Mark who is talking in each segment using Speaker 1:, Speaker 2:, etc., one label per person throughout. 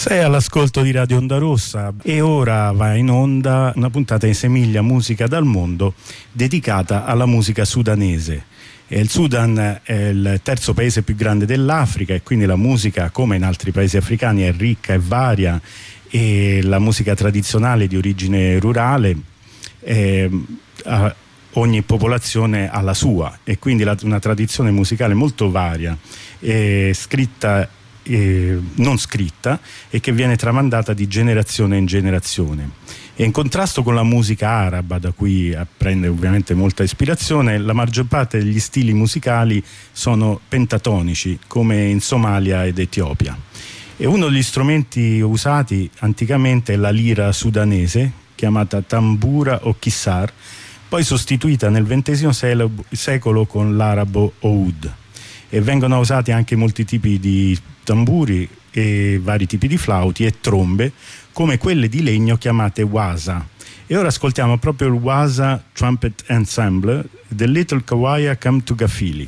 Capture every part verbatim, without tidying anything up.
Speaker 1: Sei all'ascolto di Radio Onda Rossa e ora va in onda una puntata in Semiglia Musica dal Mondo dedicata alla musica sudanese. E il Sudan è il terzo paese più grande dell'Africa e quindi la musica, come in altri paesi africani, è ricca e varia, e la musica tradizionale di origine rurale eh, ogni popolazione ha la sua, e quindi la, una tradizione musicale molto varia, eh, scritta e non scritta, e che viene tramandata di generazione in generazione. E in contrasto con la musica araba, da cui prende ovviamente molta ispirazione, la maggior parte degli stili musicali sono pentatonici, come in Somalia ed Etiopia. E uno degli strumenti usati anticamente è la lira sudanese, chiamata tambura o kissar, poi sostituita nel ventesimo secolo con l'arabo oud. E vengono usati anche molti tipi di tamburi e vari tipi di flauti e trombe, come quelle di legno chiamate wasa. E ora ascoltiamo proprio il Wasa Trumpet Ensemble, The Little Kawaya Come to Gafili.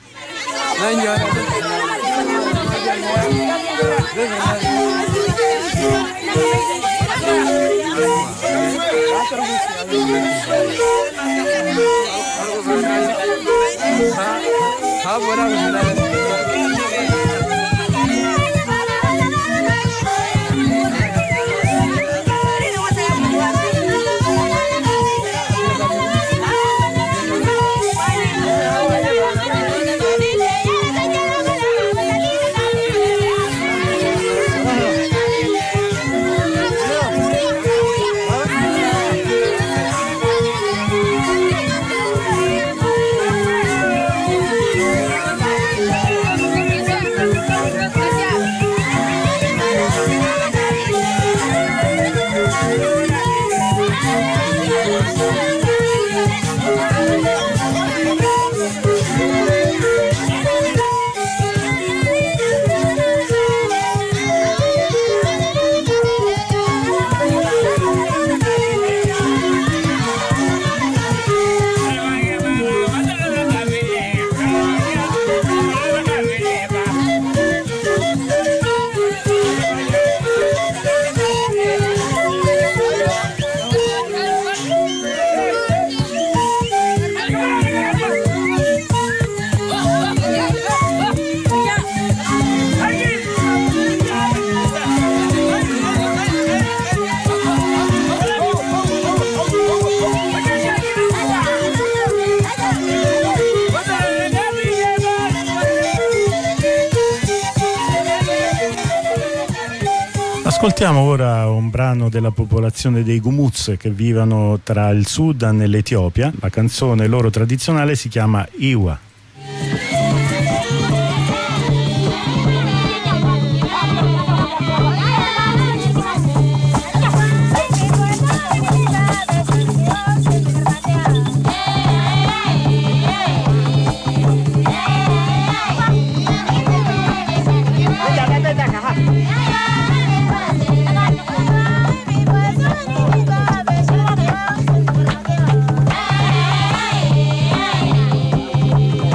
Speaker 1: Ascoltiamo ora un brano della popolazione dei Gumuz che vivono tra il Sudan e l'Etiopia. La canzone loro tradizionale si chiama Iwa.
Speaker 2: Hey!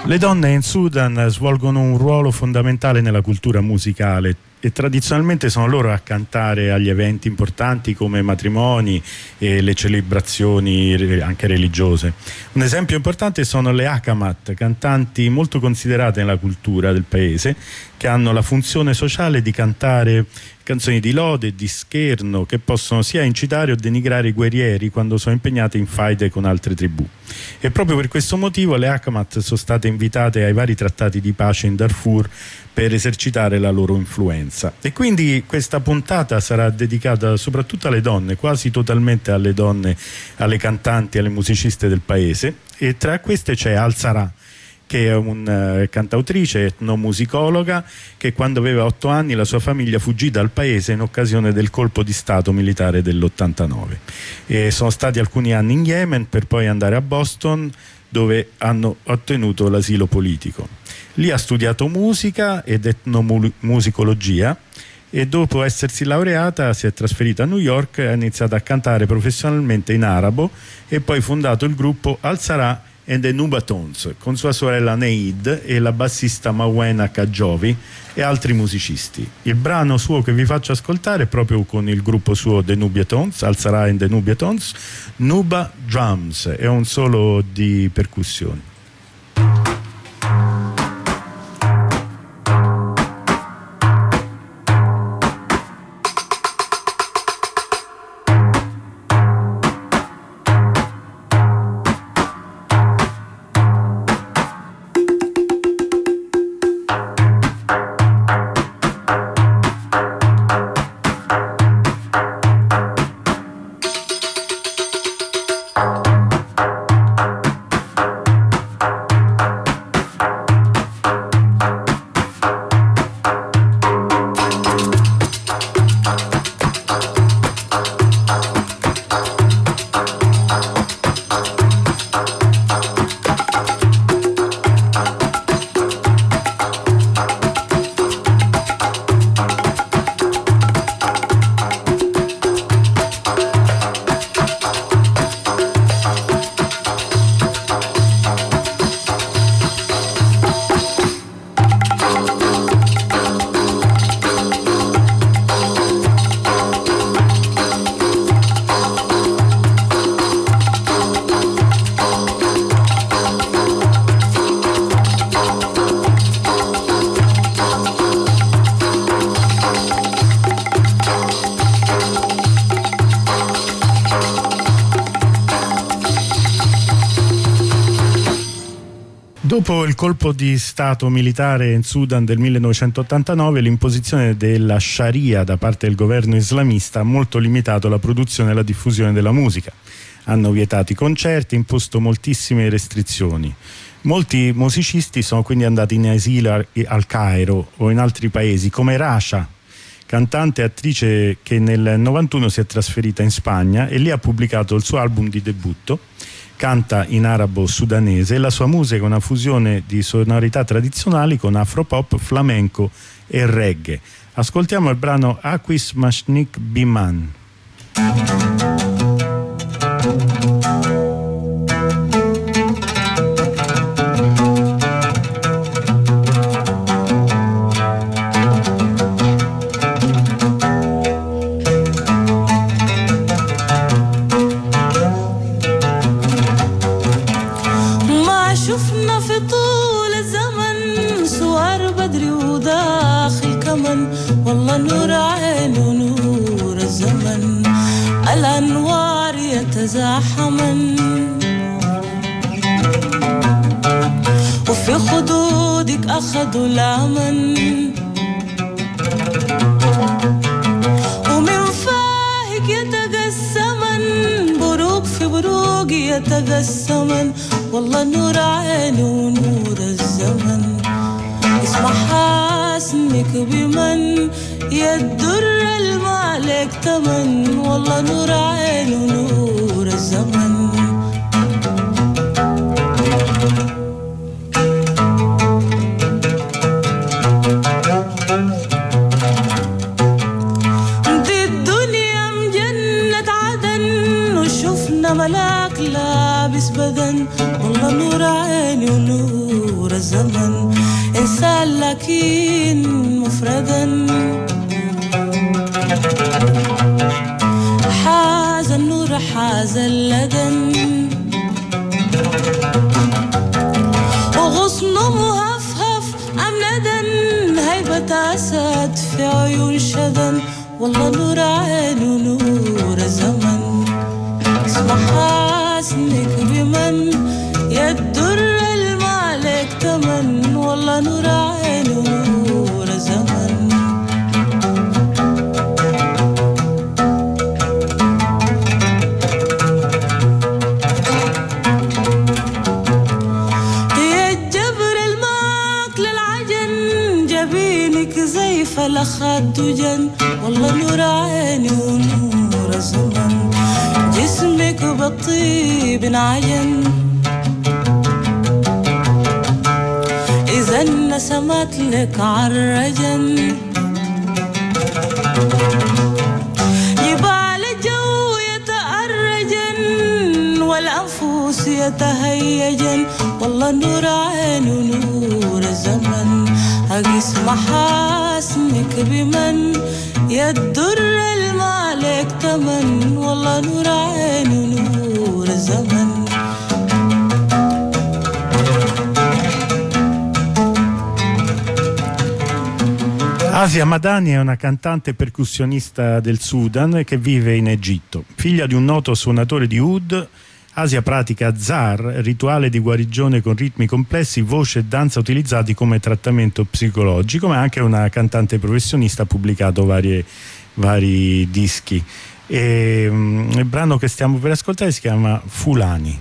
Speaker 1: Le donne in Sudan svolgono un ruolo fondamentale nella cultura musicale e tradizionalmente sono loro a cantare agli eventi importanti come matrimoni e le celebrazioni anche religiose. Un esempio importante sono le Akamat, cantanti molto considerate nella cultura del paese, che hanno la funzione sociale di cantare canzoni di lode e di scherno che possono sia incitare o denigrare i guerrieri quando sono impegnati in faide con altre tribù. E proprio per questo motivo le Akamat sono state invitate ai vari trattati di pace in Darfur per esercitare la loro influenza. E quindi questa puntata sarà dedicata soprattutto alle donne, quasi totalmente alle donne, alle cantanti, alle musiciste del paese, e tra queste c'è Al-Sara, che è una uh, cantautrice, etnomusicologa, che quando aveva otto anni la sua famiglia fuggì dal paese in occasione del colpo di stato militare dell'ottantanove. E sono stati alcuni anni in Yemen per poi andare a Boston, dove hanno ottenuto l'asilo politico. Lì ha studiato musica ed etnomusicologia e dopo essersi laureata si è trasferita a New York e ha iniziato a cantare professionalmente in arabo e poi fondato il gruppo Al-Sara and the Nubatons con sua sorella Neid e la bassista Mawena Kajovi e altri musicisti. Il brano suo che vi faccio ascoltare è proprio con il gruppo suo The Nubiatons, Al-Sara and the Nubiatons, Nuba Drums, è un solo di percussioni. Dopo il colpo di stato militare in Sudan del millenovecentottantanove, l'imposizione della Sharia da parte del governo islamista ha molto limitato la produzione e la diffusione della musica. Hanno vietato i concerti, imposto moltissime restrizioni. Molti musicisti sono quindi andati in esilo al Cairo o in altri paesi, come Rasha, cantante e attrice che nel novantuno si è trasferita in Spagna e lì ha pubblicato il suo album di debutto. Canta in arabo sudanese e la sua musica è una fusione di sonorità tradizionali con afropop, flamenco e reggae. Ascoltiamo il brano Aquis Mashnik Biman.
Speaker 2: والله نور عين ونور الزمن الأنوار يتزاحمن وفي خدودك أخذوا الأمن ومن فاهك يتقسمن بروق في بروق يتقسمن والله نور عين ونور الزمن اسمع حاسنك بمن يدر المالك تمن والله نور عين ونور الزمن دي الدنيا مجنة عدن وشفنا ملاك لابس بدن والله نور عين ونور زمن إنسان لكن مفردا حاز النور حاز اللدن وغصنه مهفهف أمندا هيبة أسد في عيون شدن والله نور عين ونور زمن اسمع حاسنك بمن يدر المالك تمن والله نور عين ونور زمن يا الجبر الماك للعجن جبينك زي فلخات دجن والله نور عيني ونور زمن جسمك بالطيب انعجن إذا نسمت لك عالرجن جبال الجو يتأرجن والأنفس يتهيجن والله نور عين ونور زمن أقيس محاسنك بمن يدر المالك تمن والله نور عين ونور زمن
Speaker 1: Asia Madani è una cantante e percussionista del Sudan che vive in Egitto. Figlia di un noto suonatore di oud, Asia pratica zar, rituale di guarigione con ritmi complessi, voce e danza utilizzati come trattamento psicologico, ma è anche una cantante professionista, ha pubblicato varie, vari dischi. E, um, il brano che stiamo per ascoltare si chiama Fulani.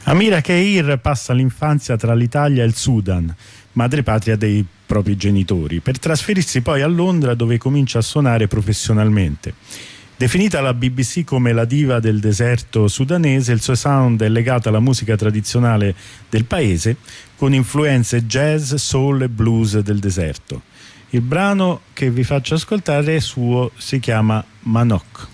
Speaker 1: Amira Keir passa l'infanzia tra l'Italia e il Sudan, madrepatria dei propri genitori, per trasferirsi poi a Londra, dove comincia a suonare professionalmente. Definita la B B C come la diva del deserto sudanese, il suo sound è legato alla musica tradizionale del paese, con influenze jazz, soul e blues del deserto. Il brano che vi faccio ascoltare suo si chiama Manok.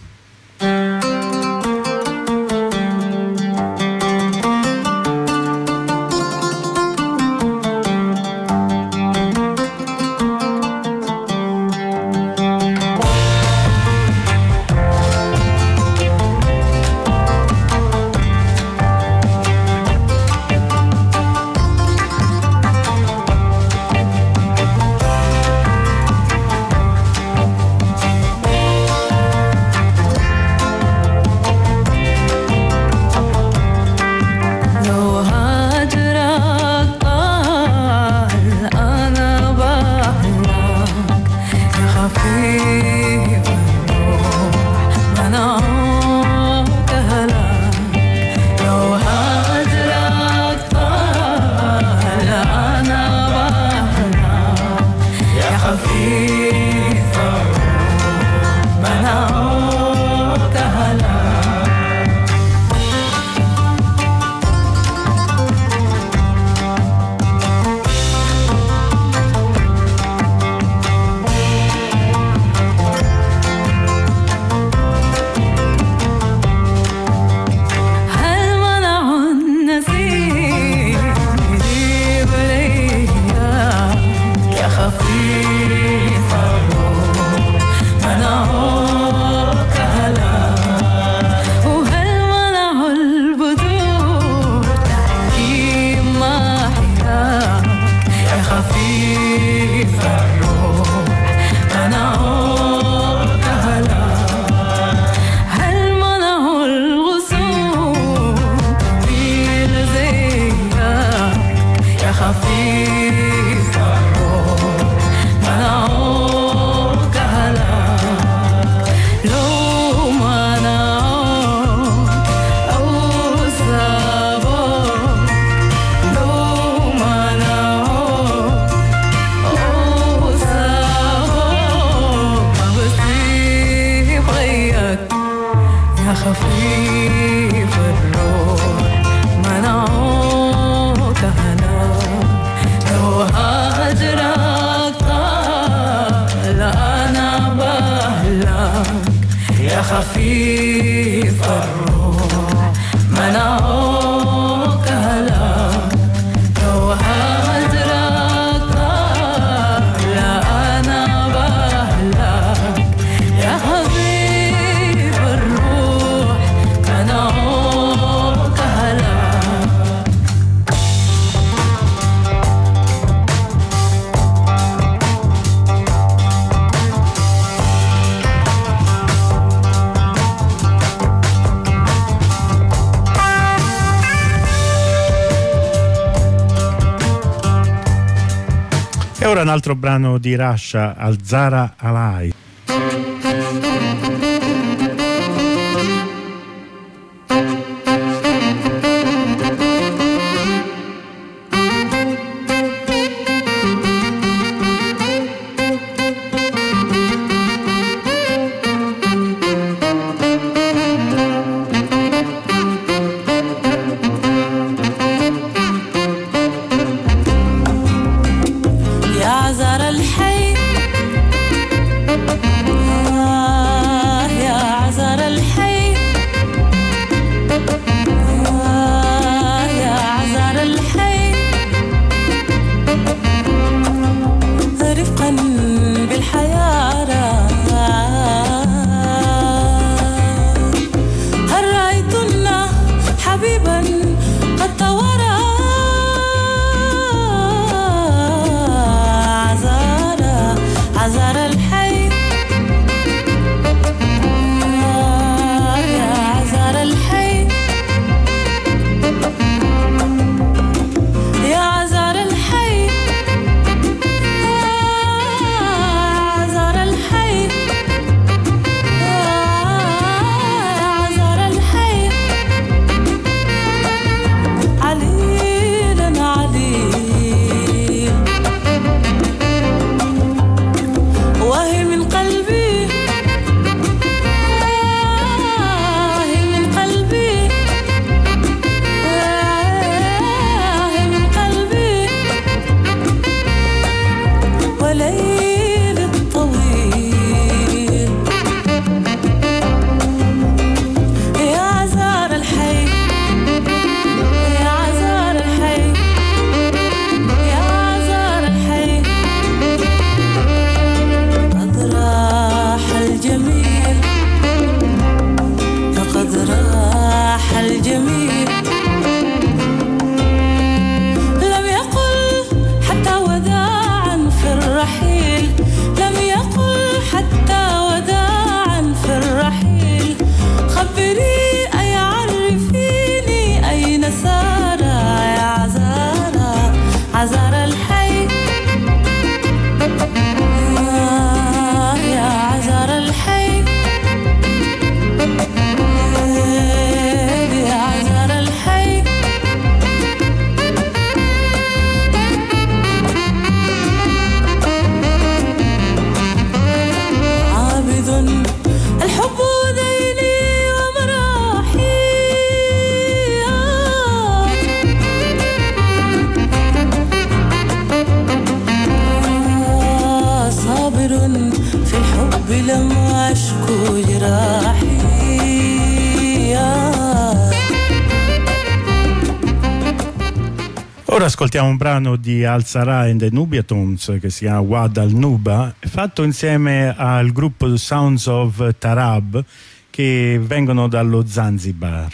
Speaker 1: E ora un altro brano di Rasha, Al-Zara Alai.
Speaker 2: يا زهر الحي قلبي لما أشكو جراحي.
Speaker 1: Ora ascoltiamo un brano di Al Sarah and the Nubiatons che si chiama Wad al Nuba, fatto insieme al gruppo Sounds of Tarab che vengono dallo Zanzibar.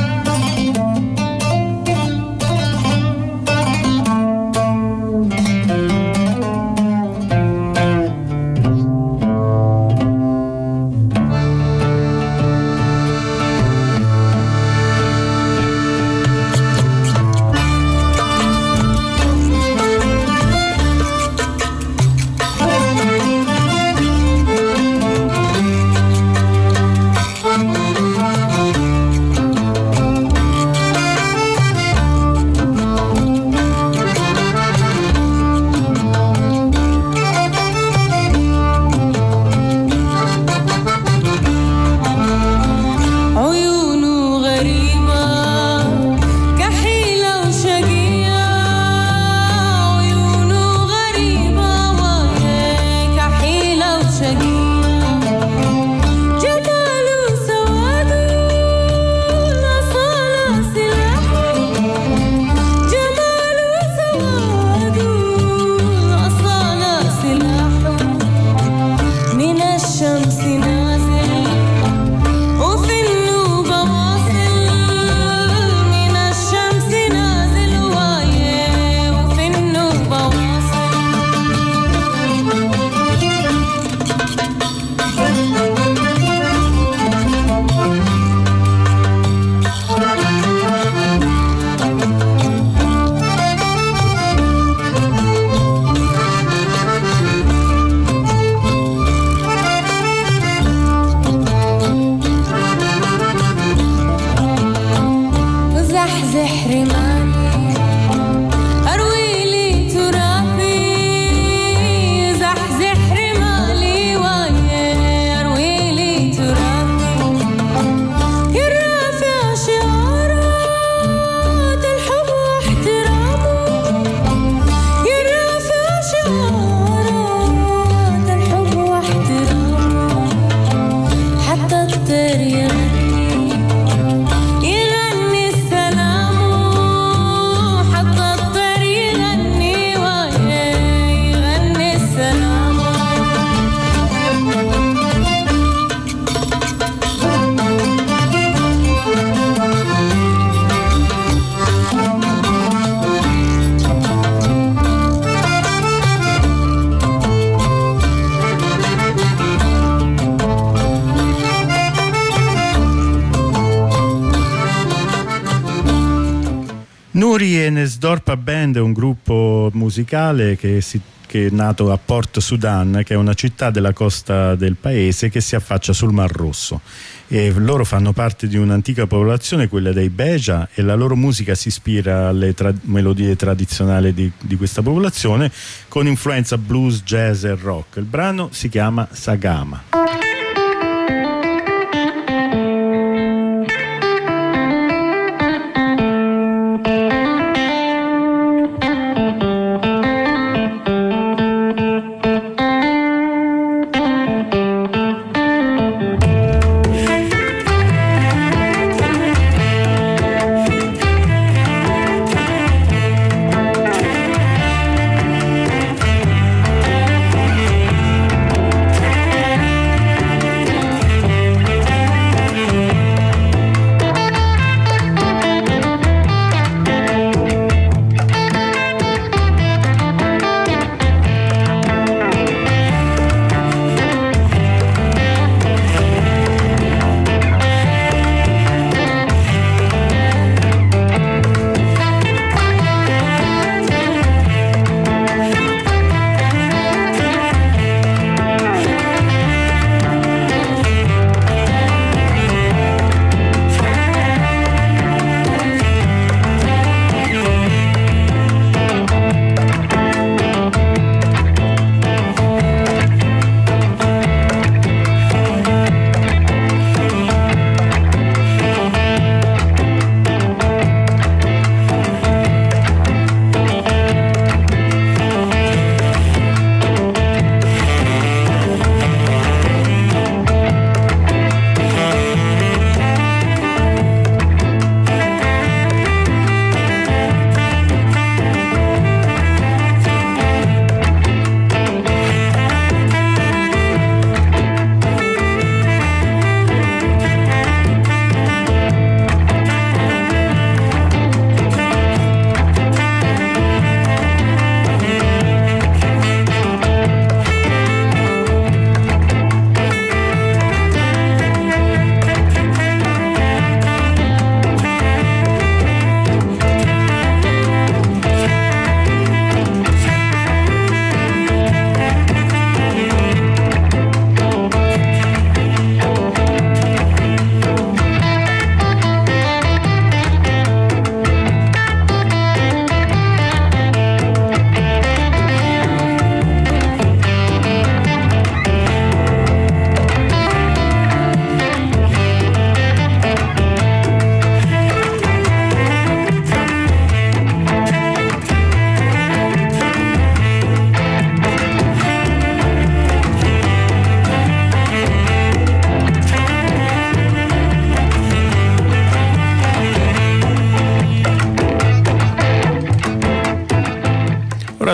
Speaker 1: Nuri e Nesdorpa Band è un gruppo musicale che, si, che è nato a Port Sudan, che è una città della costa del paese che si affaccia sul Mar Rosso, e loro fanno parte di un'antica popolazione, quella dei Beja, e la loro musica si ispira alle tra- melodie tradizionali di, di questa popolazione con influenza blues, jazz e rock. Il brano si chiama Sagama.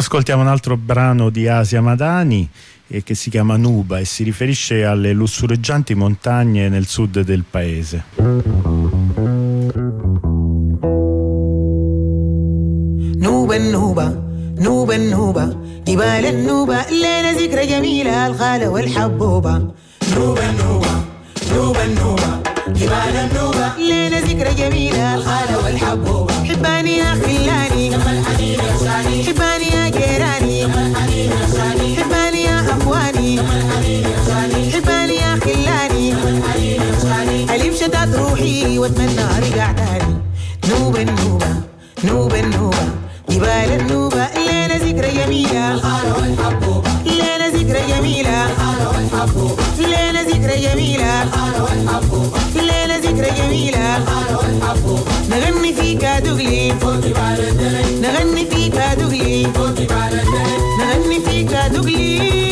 Speaker 1: ascoltiamo un altro brano di Asia Madani eh, che si chiama Nuba e si riferisce alle lussureggianti montagne nel sud del paese.
Speaker 3: نوبة النوبة نوبة النوبة جبال النوبة ليلة ذكرى جميلة الغالة والحبوبة نوبة النوبة نوبة النوبة جبال النوبة ليلة ذكرى جميلة الغالة والحبوبة حباني يا خلاني حباني يا جيراني حباني يا أخواني حباني يا خلاني أليم شتات روحي واتمنى أرجع تاني نوبة النوبة نوبة النوبة جبال النوبة ليلة ذكرى جميلة ليلة ذكرى جميلة ليلة ذكرى جميلة ليلة ذكرى جميلة نغني فيك دغلي نغني فيك دغلي نغني فيك دغلي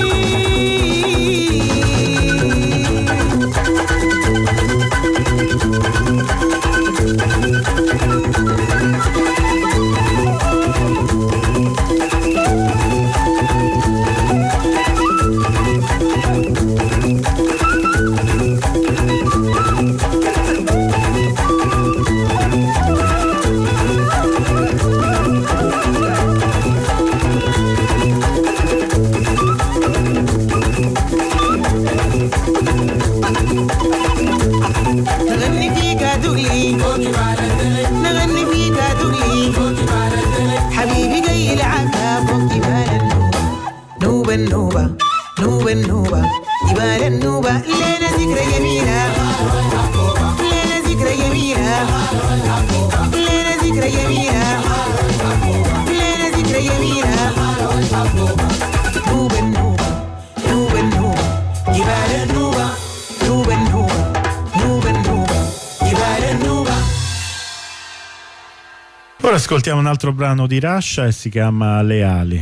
Speaker 3: نغني فيك دغلي نغني فيك دغلي حبيبي جاي لعبها فوق جبال النوبة النوبة نوبة النوبة جبال النوبة ليلة ذكرى جميلة ليلة ذكرى جميلة ليلة ذكرى جميلة ليلة ذكرى جميلة نوبة النوبة نوبة النوبة جبال النوبة نوبة النوبة نوبة النوبة جبال النوبة.
Speaker 1: Ora ascoltiamo un altro brano di Rasha e si chiama Le ali.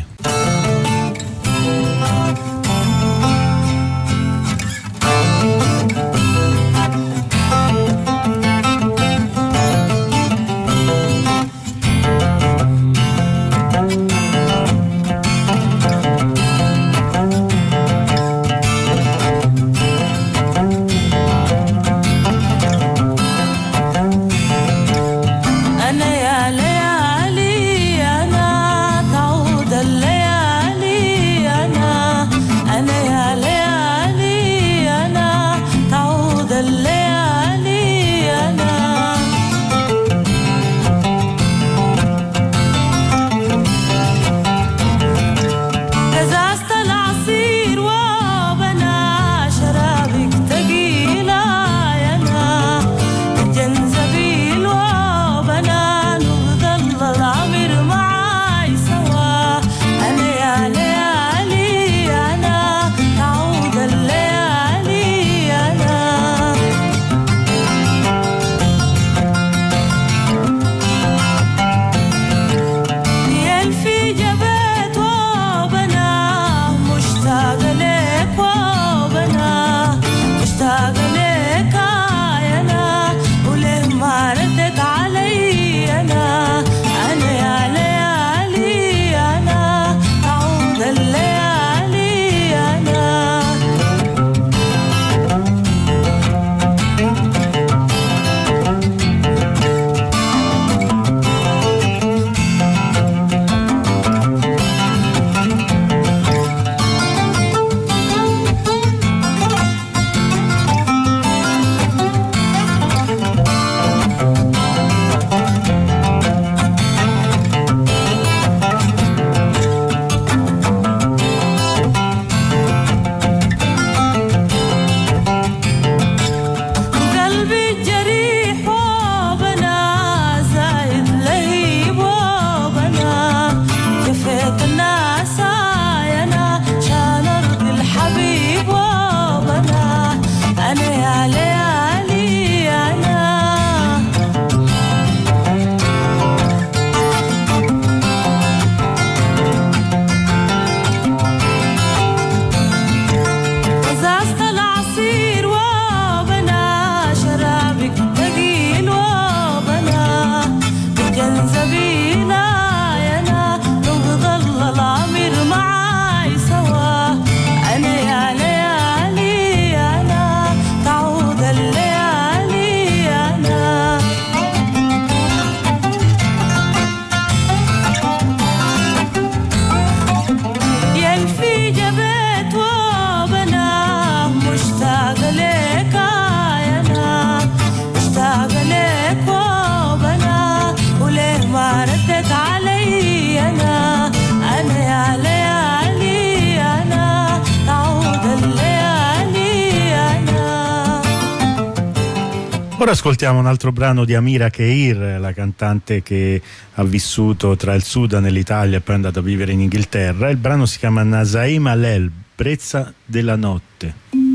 Speaker 2: أنا يا ليالي أنا تعود الليالي
Speaker 1: Ora ascoltiamo un altro brano di Amira Keir, la cantante che ha vissuto tra il Sudan e l'Italia e poi è andata a vivere in Inghilterra. Il brano si chiama Nasaim Alel, Brezza della notte.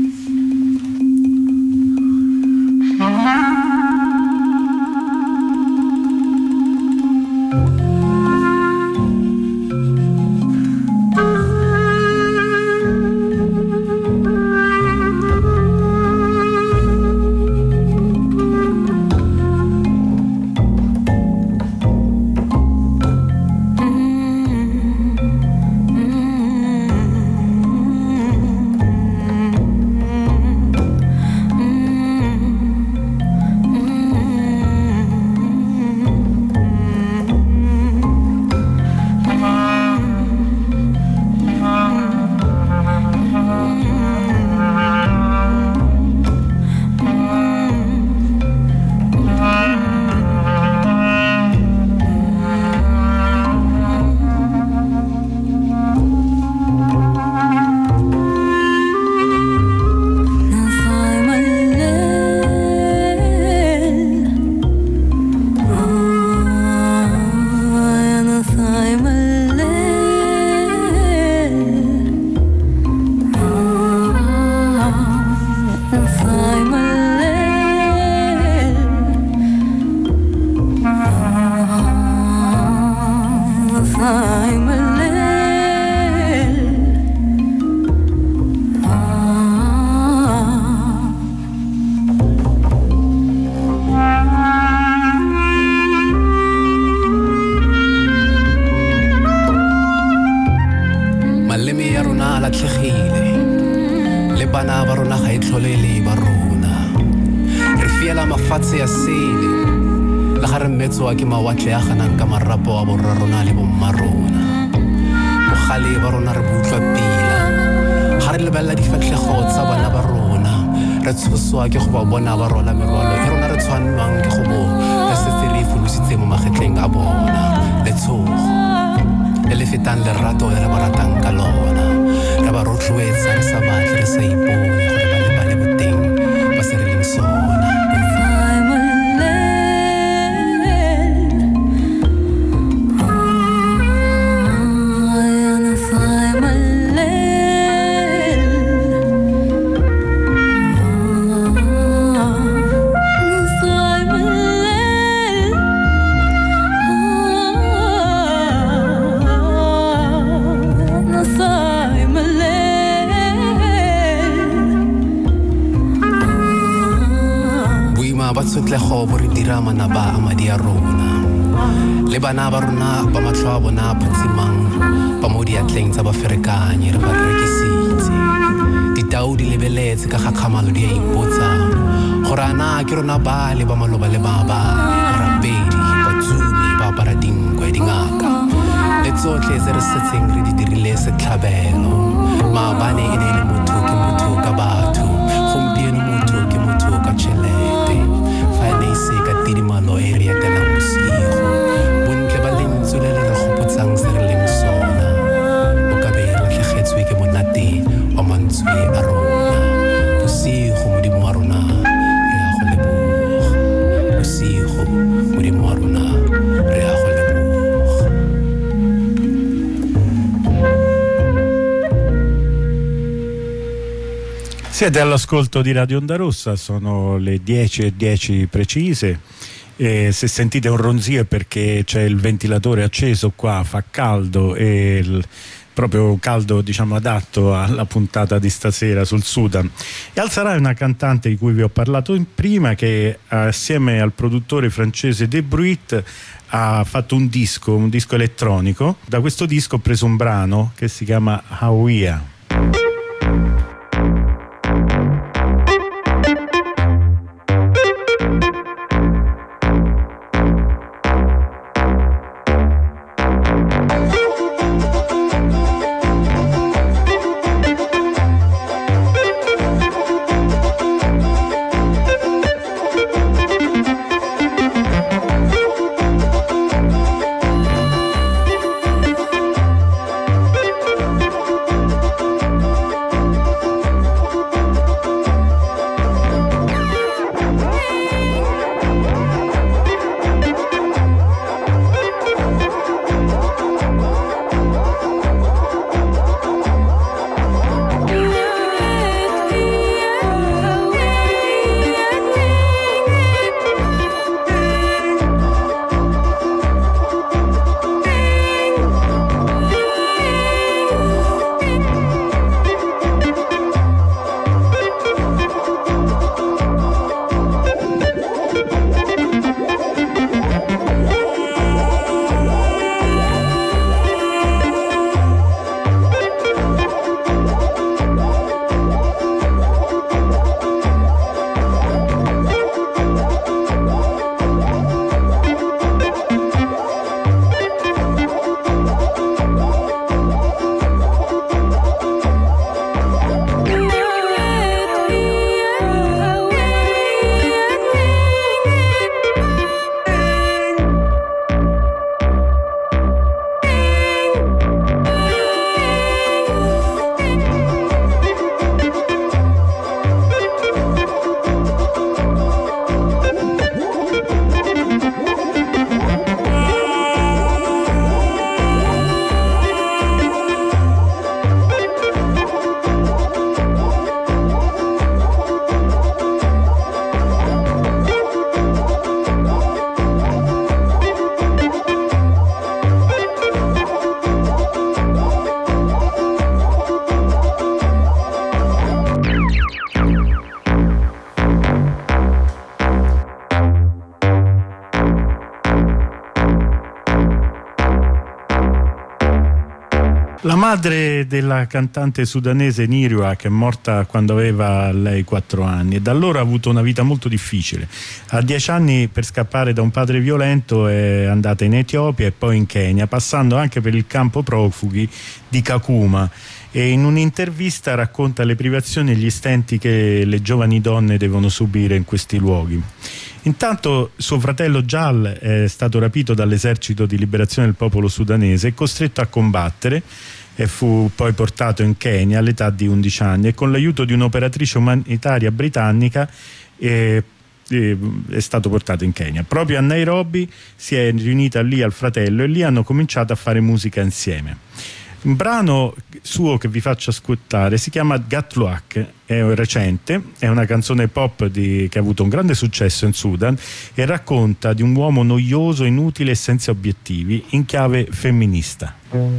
Speaker 1: Siete all'ascolto di Radio Onda Rossa, sono le dieci e dieci precise e se sentite un ronzio è perché c'è il ventilatore acceso qua, fa caldo e il, proprio caldo diciamo adatto alla puntata di stasera sul Sudan. E Al-Sarraj è una cantante di cui vi ho parlato in prima che assieme al produttore francese De Bruit ha fatto un disco, un disco elettronico. Da questo disco ho preso un brano che si chiama Hawiya. La madre della cantante sudanese Nirwa, che è morta quando aveva lei quattro anni, e da allora ha avuto una vita molto difficile. A dieci anni, per scappare da un padre violento, è andata in Etiopia e poi in Kenya, passando anche per il campo profughi di Kakuma, e in un'intervista racconta le privazioni e gli stenti che le giovani donne devono subire in questi luoghi. Intanto suo fratello Jal è stato rapito dall'esercito di liberazione del popolo sudanese e costretto a combattere, e fu poi portato in Kenya all'età di undici anni, e con l'aiuto di un'operatrice umanitaria britannica eh, eh, è stato portato in Kenya. Proprio a Nairobi si è riunita lì al fratello e lì hanno cominciato a fare musica insieme. Un brano suo che vi faccio ascoltare si chiama Gatluak, è recente, è una canzone pop di, che ha avuto un grande successo in Sudan e racconta di un uomo noioso, inutile e senza obiettivi, in chiave femminista.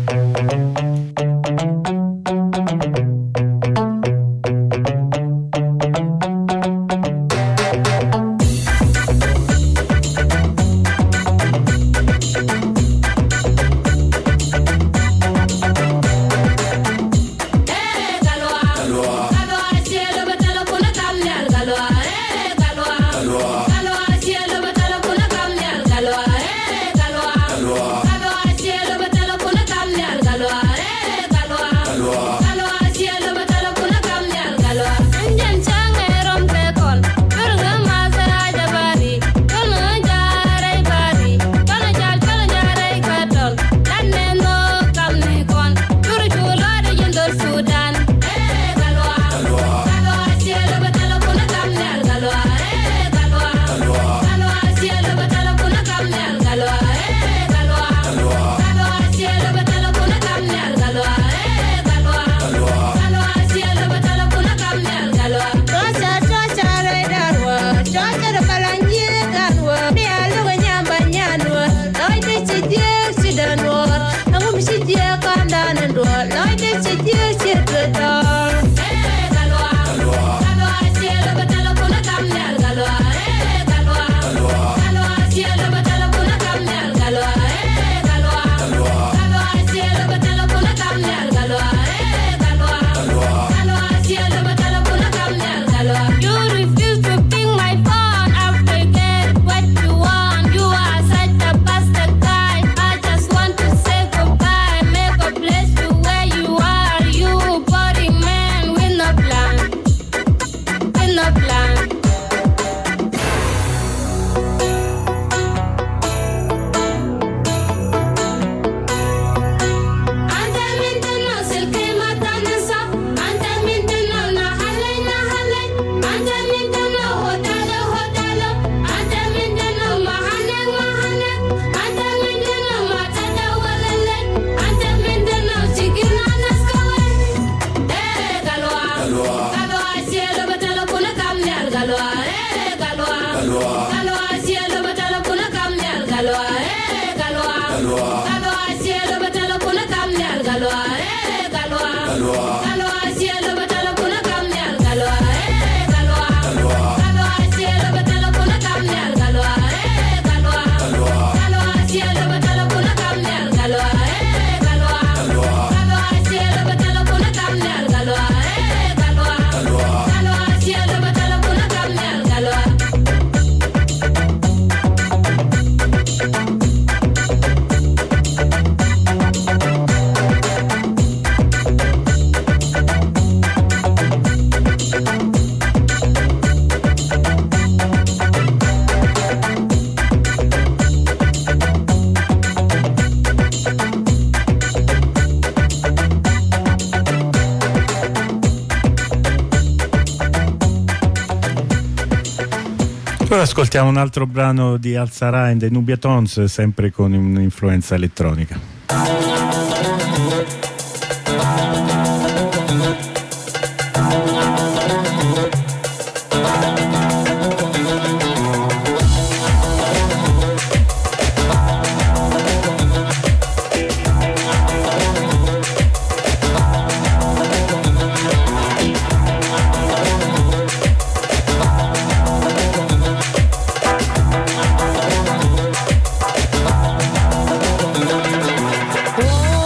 Speaker 1: Ora ascoltiamo un altro brano di Al Sarah and the Nubia Tones, sempre con un'influenza elettronica.
Speaker 4: Oh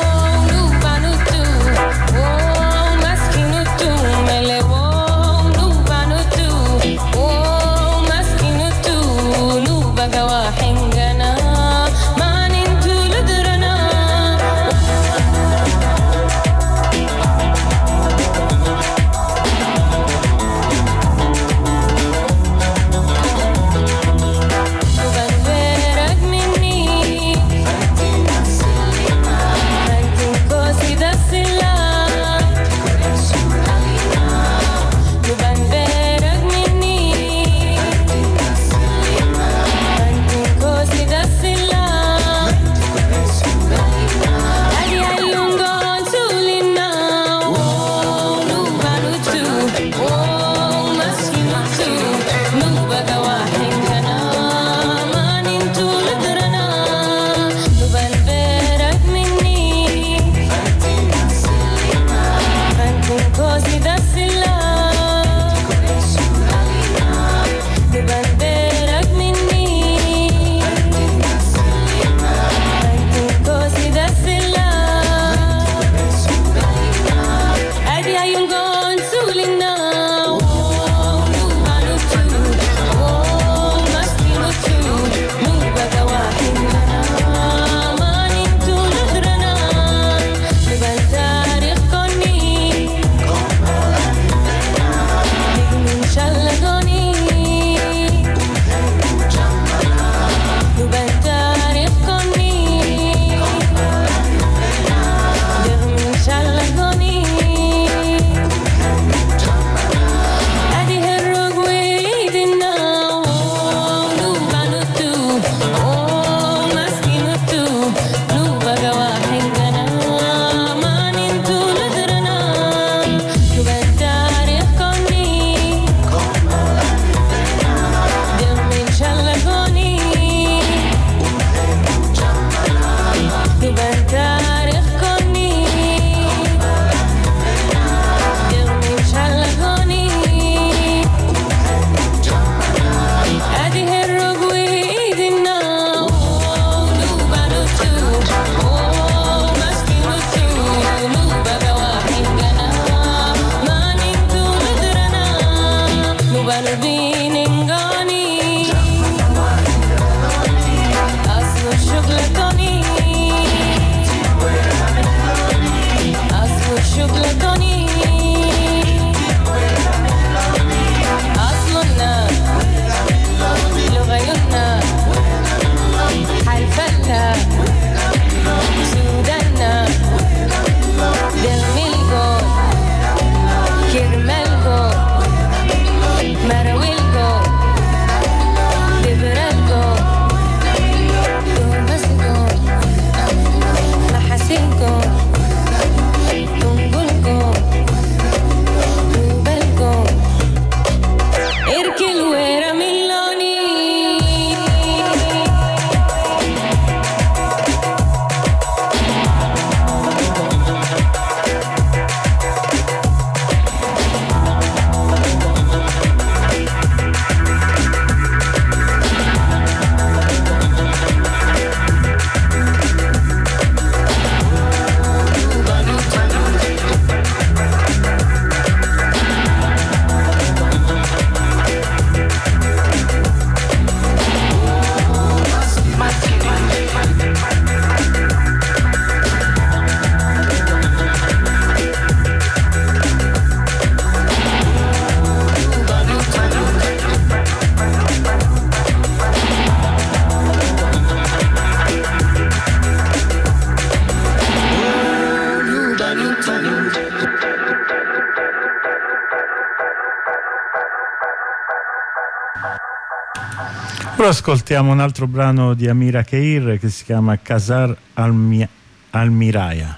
Speaker 1: Ora ascoltiamo un altro brano di Amira Keir che si chiama Casar Almi- Almiraya.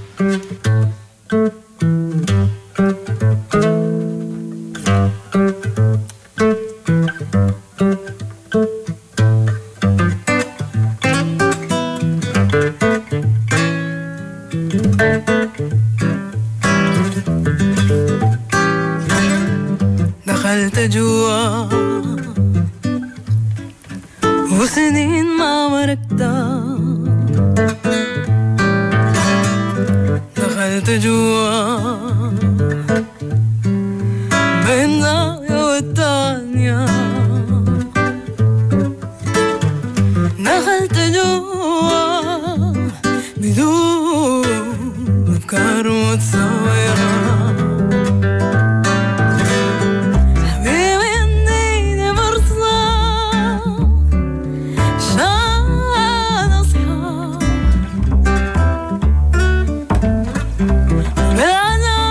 Speaker 3: دخلت جوا وسنين ما مرقتها دخلت جوا بين زاوية والتانية دخلت جوا بدون أفكار متصورة لا لا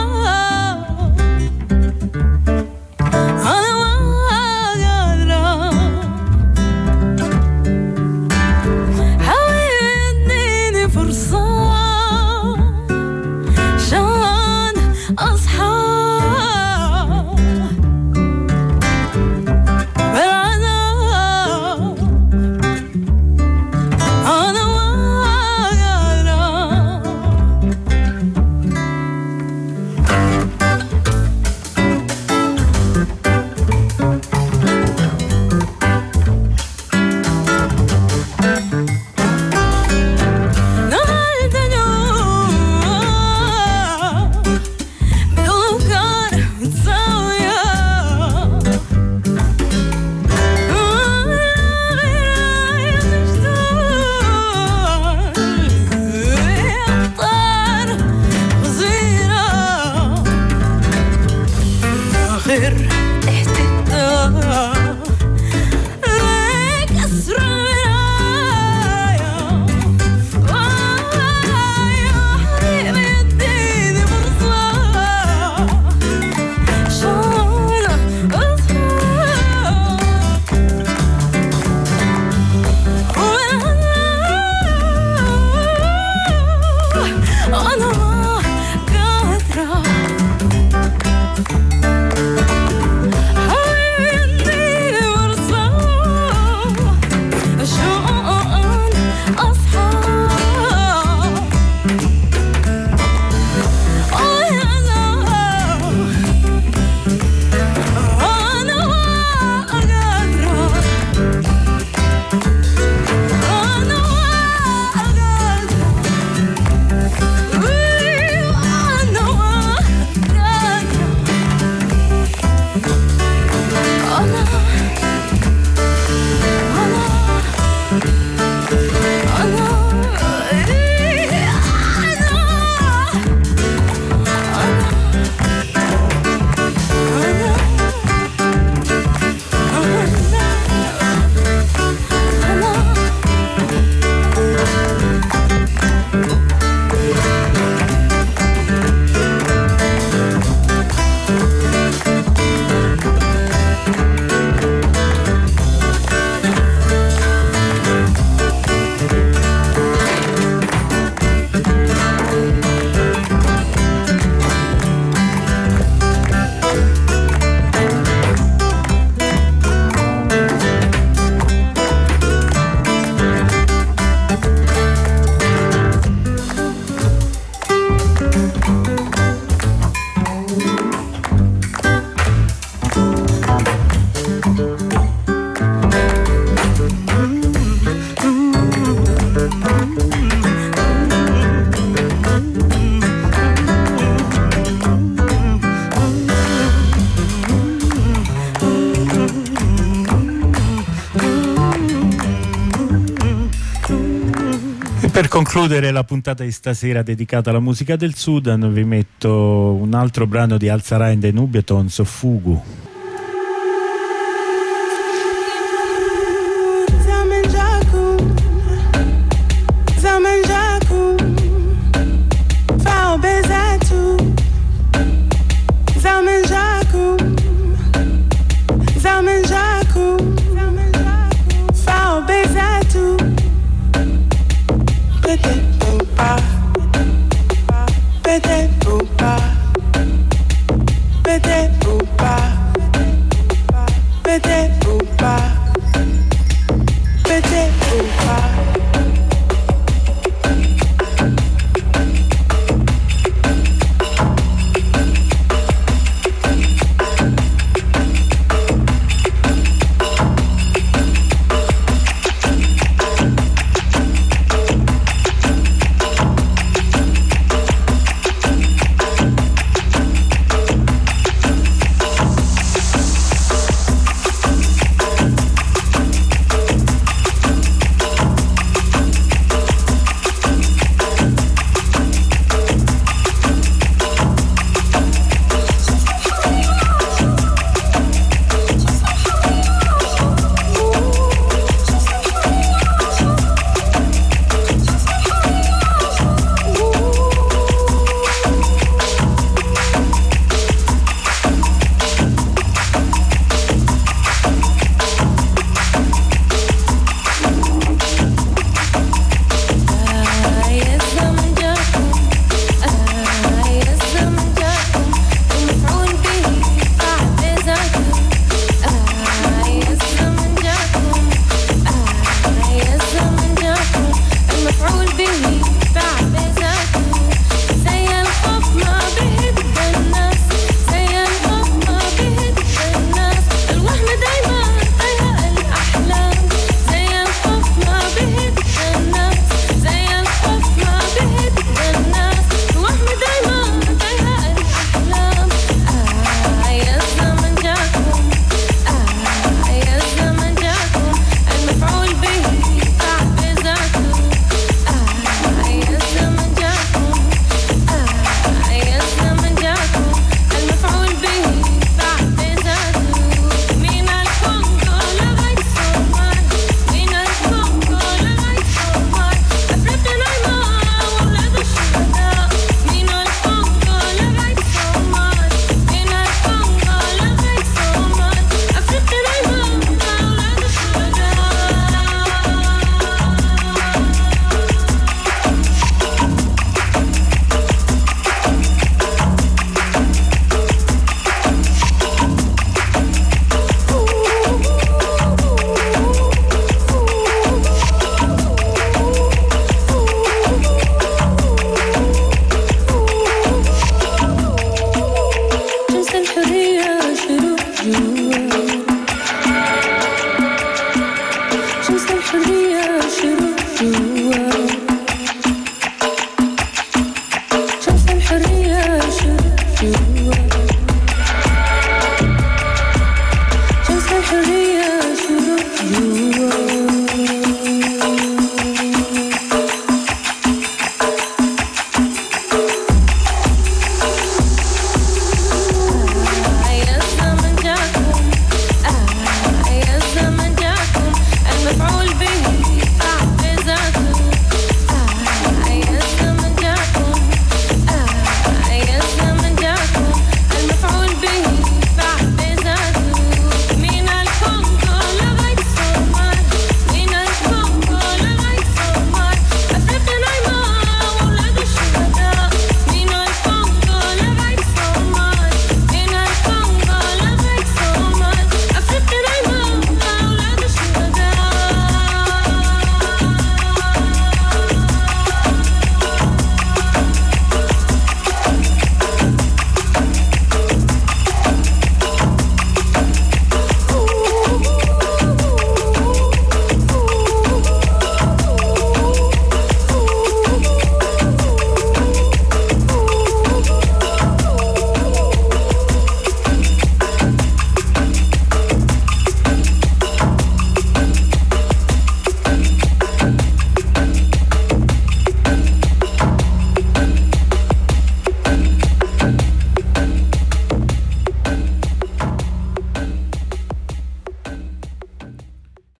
Speaker 1: Per concludere la puntata di stasera dedicata alla musica del Sudan, vi metto un altro brano di Al Sarah and the Nubiatons, Fugu.
Speaker 2: الحرية شروق جوا